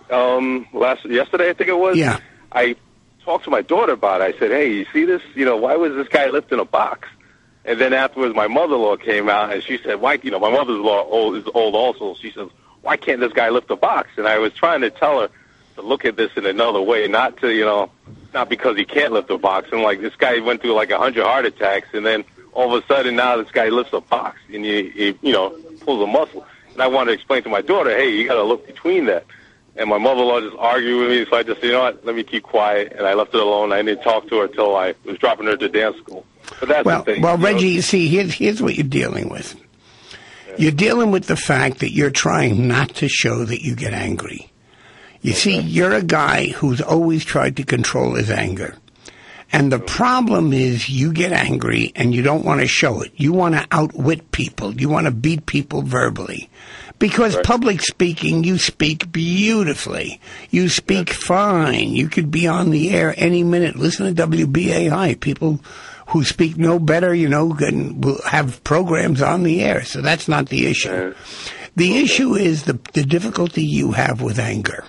[SPEAKER 7] um, last yesterday, I think it was.
[SPEAKER 1] Yeah.
[SPEAKER 7] I talked to my daughter about it. I said, hey, you see this? You know, why was this guy lifting a box? And then afterwards, my mother-in-law came out, and she said, why, you know, my mother-in-law old, is old also. She says, why can't this guy lift a box? And I was trying to tell her to look at this in another way, not to, you know, not because he can't lift a box. And, like, this guy went through, like, a hundred heart attacks, and then all of a sudden now this guy lifts a box, and he, he you know, pulls a muscle. And I wanted to explain to my daughter, hey, you got to look between that. And my mother-in-law just argued with me, so I just said, you know what, let me keep quiet. And I left it alone. I didn't talk to her until I was dropping her to dance school. But that's
[SPEAKER 1] Well,
[SPEAKER 7] the thing.
[SPEAKER 1] well,
[SPEAKER 7] you know?
[SPEAKER 1] Reggie, you see, here's, here's what you're dealing with. You're dealing with the fact that you're trying not to show that you get angry. You see, you're a guy who's always tried to control his anger. And the problem is you get angry and you don't want to show it. You want to outwit people. You want to beat people verbally. Because
[SPEAKER 7] Right.
[SPEAKER 1] public speaking, you speak beautifully. You speak fine. You could be on the air any minute. Listen to W B A I. People who speak no better, you know, can, will have programs on the air. So that's not the issue.
[SPEAKER 7] Yeah.
[SPEAKER 1] The issue is the, the difficulty you have with anger.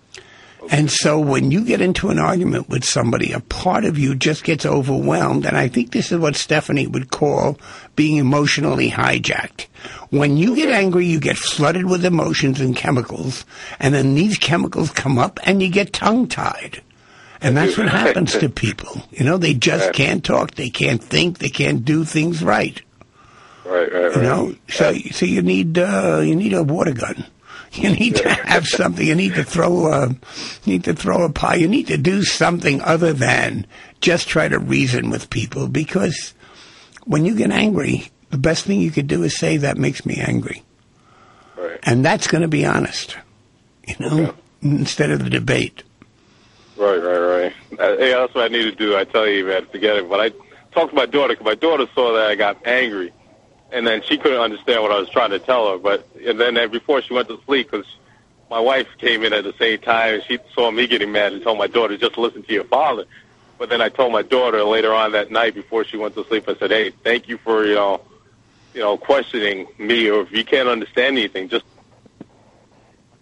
[SPEAKER 1] And so when you get into an argument with somebody, a part of you just gets overwhelmed. And I think this is what Stephanie would call being emotionally hijacked. When you get angry, you get flooded with emotions and chemicals. And then these chemicals come up and you get tongue-tied. And that's what happens to people. You know, they just can't talk. They can't think. They can't do things right.
[SPEAKER 7] Right, right, right.
[SPEAKER 1] You know, so, so you need, uh, you need a water gun. You need to have something. You need to throw a, you need to throw a pie. You need to do something other than just try to reason with people. Because when you get angry, the best thing you could do is say, that makes me angry.
[SPEAKER 7] Right.
[SPEAKER 1] And that's going to be honest, you know,
[SPEAKER 7] Okay.
[SPEAKER 1] instead of the debate.
[SPEAKER 7] Right, right, right. Uh, hey, that's what I need to do. I tell you, man, forget it. When I talked to my daughter, because my daughter saw that I got angry, and then she couldn't understand what I was trying to tell her. But and then uh, before she went to sleep, because my wife came in at the same time, and she saw me getting mad and told my daughter, just listen to your father. But then I told my daughter later on that night before she went to sleep, I said, hey, thank you for, you know, you know, questioning me, or if you can't understand anything, just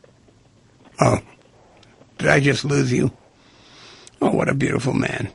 [SPEAKER 1] Oh, did I just lose you? Oh, what a beautiful man.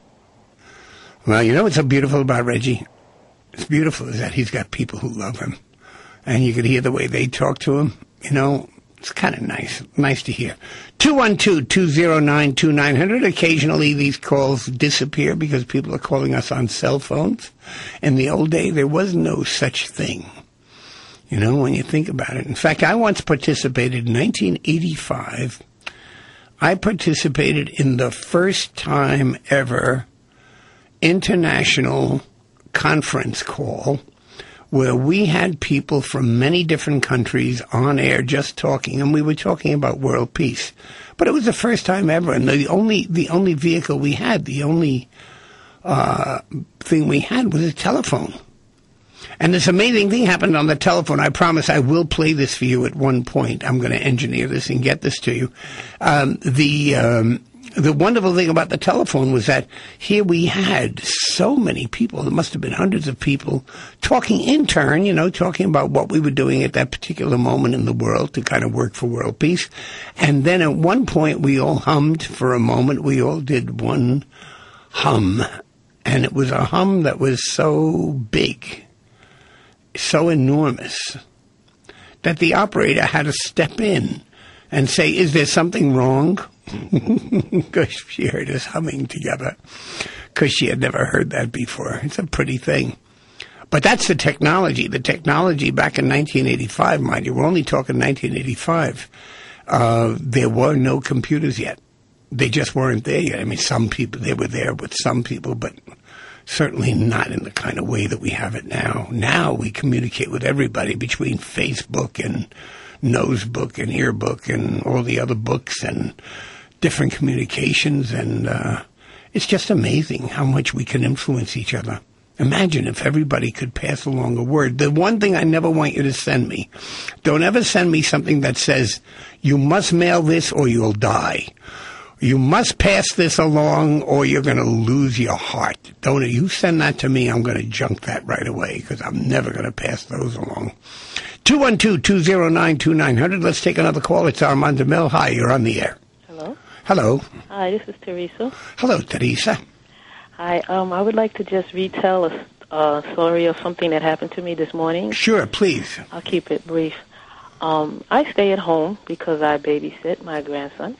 [SPEAKER 1] Well, you know what's so beautiful about Reggie? It's beautiful is that he's got people who love him. And you could hear the way they talk to him. You know, it's kind of nice. Nice to hear. two one two, two zero nine, two nine zero zero. Occasionally these calls disappear because people are calling us on cell phones. In the old day, there was no such thing. You know, when you think about it. In fact, I once participated in nineteen eighty-five. I participated in the first time ever international conference call where we had people from many different countries on air just talking, and we were talking about world peace. But it was the first time ever, and the only the only vehicle we had, the only uh, thing we had was a telephone. And this amazing thing happened on the telephone. I promise I will play this for you at one point. I'm going to engineer this and get this to you. Um, the... Um, The wonderful thing about the telephone was that here we had so many people, there must have been hundreds of people, talking in turn, you know, talking about what we were doing at that particular moment in the world to kind of work for world peace. And then at one point we all hummed for a moment. We all did one hum. And it was a hum that was so big, so enormous, that the operator had to step in and say, is there something wrong? Because she heard us humming together, because she had never heard that before. It's a pretty thing. But that's the technology. The technology back in nineteen eighty-five, mind you, we're only talking nineteen eighty-five. Uh, there were no computers yet. They just weren't there yet. I mean, some people, they were there with some people, but certainly not in the kind of way that we have it now. Now we communicate with everybody between Facebook and Nosebook and Earbook and all the other books and different communications, and uh, it's just amazing how much we can influence each other. Imagine if everybody could pass along a word. The one thing I never want you to send me, don't ever send me something that says, you must mail this or you'll die. You must pass this along or you're going to lose your heart. Don't you send that to me, I'm going to junk that right away because I'm never going to pass those along. two one two, two zero nine, two nine zero zero. Let's take another call. It's Armand DeMille. Hi, you're on the air.
[SPEAKER 8] Hello.
[SPEAKER 1] Hello.
[SPEAKER 8] Hi, this is Teresa.
[SPEAKER 1] Hello, Teresa.
[SPEAKER 8] Hi, um, I would like to just retell a uh, story of something that happened to me this morning.
[SPEAKER 1] Sure, please.
[SPEAKER 8] I'll keep it brief. Um, I stay at home because I babysit my grandson,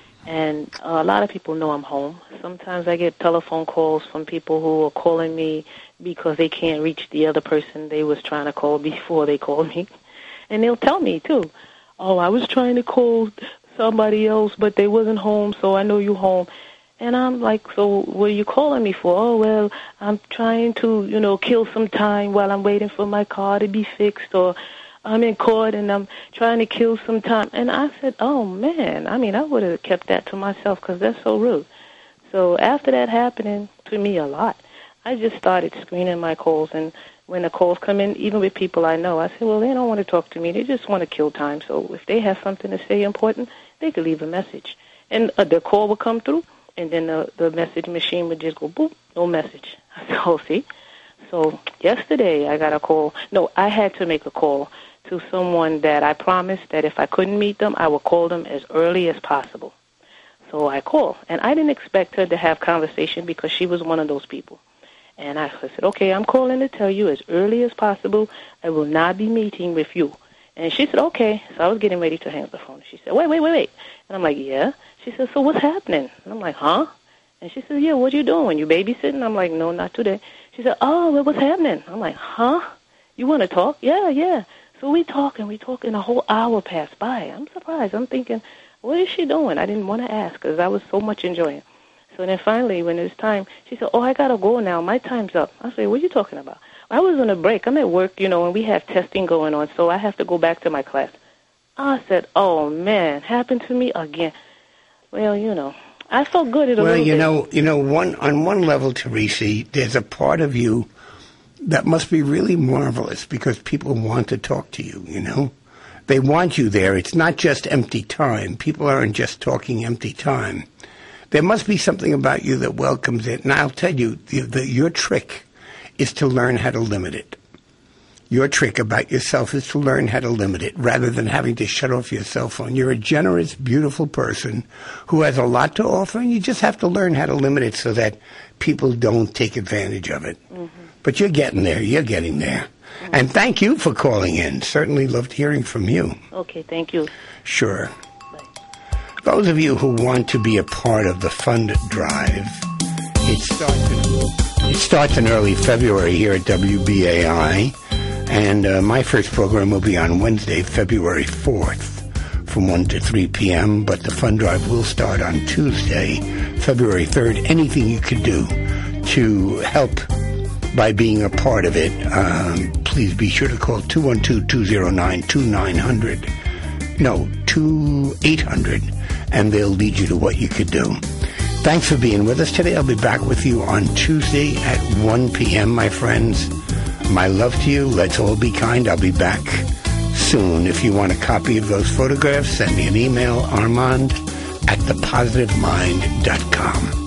[SPEAKER 8] and uh, a lot of people know I'm home. Sometimes I get telephone calls from people who are calling me because they can't reach the other person they was trying to call before they called me. And they'll tell me, too, oh, I was trying to call somebody else, but they wasn't home, so I know you home. And I'm like, so what are you calling me for? Oh, well, I'm trying to, you know, kill some time while I'm waiting for my car to be fixed, or I'm in court and I'm trying to kill some time. And I said, oh, man, I mean, I would have kept that to myself because that's so rude. So after that happening to me a lot, I just started screening my calls, and when the calls come in, even with people I know, I say, well, they don't want to talk to me. They just want to kill time. So if they have something to say important, they could leave a message. And uh, the call would come through, and then the, the message machine would just go, boop, no message. I said, oh, see? So yesterday I got a call. No, I had to make a call to someone that I promised that if I couldn't meet them, I would call them as early as possible. So I called, and I didn't expect her to have conversation because she was one of those people. And I said, okay, I'm calling to tell you as early as possible I will not be meeting with you. And she said, okay. So I was getting ready to hang up the phone. She said, wait, wait, wait, wait. And I'm like, yeah. She said, so what's happening? And I'm like, huh? And she said, yeah, what you doing? You babysitting? I'm like, no, not today. She said, oh, well, what's happening? I'm like, huh? You want to talk? Yeah, yeah. So we talk, and we talk, and a whole hour passed by. I'm surprised. I'm thinking, what is she doing? I didn't want to ask because I was so much enjoying it. So then finally, when it was time, she said, oh, I got to go now. My time's up. I said, what are you talking about? I was on a break. I'm at work, you know, and we have testing going on, so I have to go back to my class. I said, oh, man, happened to me again. Well, you know, I felt good at a
[SPEAKER 1] well,
[SPEAKER 8] little
[SPEAKER 1] you
[SPEAKER 8] bit.
[SPEAKER 1] know, you know, one on one level, Teresa, there's a part of you that must be really marvelous because people want to talk to you, you know. They want you there. It's not just empty time. People aren't just talking empty time. There must be something about you that welcomes it. And I'll tell you, the, the, your trick is to learn how to limit it. Your trick about yourself is to learn how to limit it rather than having to shut off your cell phone. You're a generous, beautiful person who has a lot to offer, and you just have to learn how to limit it so that people don't take advantage of it. Mm-hmm. But you're getting there. You're getting there. Mm-hmm. And thank you for calling in. Certainly loved hearing from you.
[SPEAKER 8] Okay, thank you.
[SPEAKER 1] Sure. Bye. Those of you who want to be a part of the fund drive, it starts in, it starts in early February here at W B A I. And uh, my first program will be on Wednesday, February fourth, from one to three p.m., but the fund drive will start on Tuesday, February third. Anything you could do to help by being a part of it, um, please be sure to call two one two, two zero nine, two nine zero zero. No, two eight hundred, and they'll lead you to what you could do. Thanks for being with us today. I'll be back with you on Tuesday at one p.m., my friends. My love to you. Let's all be kind. I'll be back soon. If you want a copy of those photographs, send me an email, Armand at the positive mind dot com.